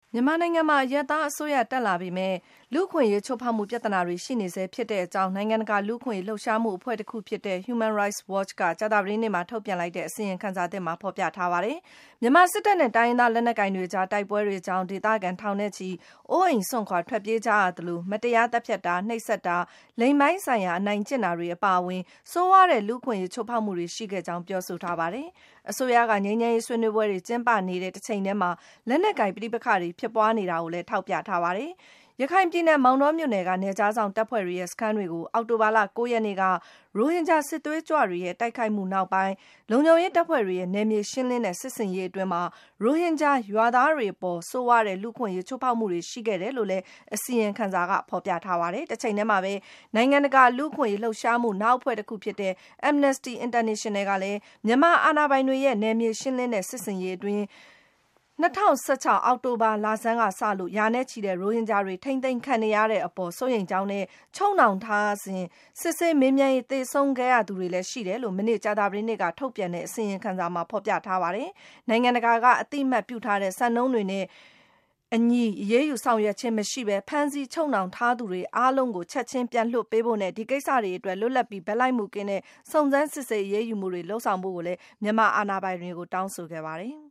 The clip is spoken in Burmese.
မြန်မာနိုင်ငံမှာအရပ်သားအစိုးရတက်လာပေမဲ့လူ့အခွင့်အရေးချိုးဖောက်မှုပြဿနာတွေရှိနေဆဲဖြစ်တဲ့အကြောင်းနိုင်ငံတကာလူ့အခွင့်အရေးလှုပ်ရှားမှုအဖွဲ့တစ်ခုဖြစ်တဲ့ Human Rights Watch ကကြာသပတေးနေ့မှာထုတ်ပြန်လိုက်တဲ့အစီရင်ခံစာသစ်မှာဖော်ပြထားပါတယ်။မြန်မာစစ်တပ်နဲ့တိုင်းရင်းသားလက်နက်ကိုင်တွေကြားတိုက်ပွဲတွေကြောင့်ဒေသခံထောင်နဲ့ချီအိုးအိမ်စွန့်ခွာထွက်ပြေးကြရသလိုမတရားသတ်ဖြတ်တာနှိပ်စက်တာလိင်ပိုင်းဆိုင်ရာအနိုင်ကျင့်တာတွေအပါအဝင်ဆိုးဝါးတဲ့လူ့အခွင့်အရေးချိုးဖောက်မှုတွေရှိခဲ့ကြောင်းပြောဆိုထားပါတယ်။အစိုးရကငြိမ်းချမ်းရေးဆွေးနွေးပွဲတွေကျင်းပနေတဲ့တစ်ချိန်တည်းမှာလက်နက်ကိုင်ပဋိပက္ခတွေဖြစ်ပွားနေတာကိုလည်းထောက်ပြထားပါတယ်။ရခိုင်ပြည်နယ်မောင်တောမြို့နယ်ကနယ်ခြားစောင့်တပ်ဖွဲ့တွေရဲ့စခန်းတွေကိုအောက်တိုဘာလ 9 ရက်နေ့ကရိုဟင်ဂျာစစ်သွေးကြွတွေရဲ့တိုက်ခိုက်မှုနောက်ပိုင်းလုံခြုံရေးတပ်ဖွဲ့တွေရဲ့နယ်မြေရှင်းလင်းတဲ့စစ်ဆင်ရေးအတွင်းမှာရိုဟင်ဂျာရွာသားတွေအပေါ်ဆိုးဝါးတဲ့လူ့အခွင့်အရေးချိုးဖောက်မှုတွေရှိခဲ့တယ်လို့လည်းအစီရင်ခံစာကဖော်ပြထားပါတယ်။တစ်ချိန်တည်းမှာပဲနိုင်ငံတကာလူ့အခွင့်အရေးလှုပ်ရှားမှုနောက်အဖွဲ့တစ်ခုဖြစ်တဲ့ Amnesty International ကလည်းမြန်မာအာဏာပိုင်တွေရဲ့နယ်မြေရှင်းလင်းတဲ့စစ်ဆင်ရေးအတွင်း2016 အောက်တိုဘာလဆန်းကစလို့ရာနဲ့ချီတဲ့ရိုဟင်ဂျာတွေထိန်းသိမ်းခံနေရတဲ့အပေါ်စိုးရိမ်ကြောင်းနဲ့ချုပ်နှောင်ထားစဉ်စစ်ဆေးမေးမြန်းရေးသေဆုံးခဲ့ရသူတွေလည်းရှိတယ်လို့မနေ့ကြာသပတေးနေ့ကထုတ်ပြန်တဲ့အစီရင်ခံစာမှာဖော်ပြထားပါတယ်။နိုင်ငံတကာကအသိအမှတ်ပြုထားတဲ့စံနှုန်းတွေနဲ့အညီအရေးယူဆောင်ရွက်ခြင်းမရှိဘဲဖမ်းဆီးချုပ်နှောင်ထားသူတွေအားလုံးကိုချက်ချင်းပြန်လွှတ်ပေးဖို့နဲ့ဒီကိစ္စတွေအတွက်လွတ်လပ်ပြီးဘက်လိုက်မှုကင်းတဲ့စုံစမ်းစစ်ဆေးအရေးယူမှုတွေလှုံ့ဆော်ဖို့ကိုလည်းမြန်မာအာဏာပိုင်တွေကိုတောင်းဆိုခဲ့ပါတယ်။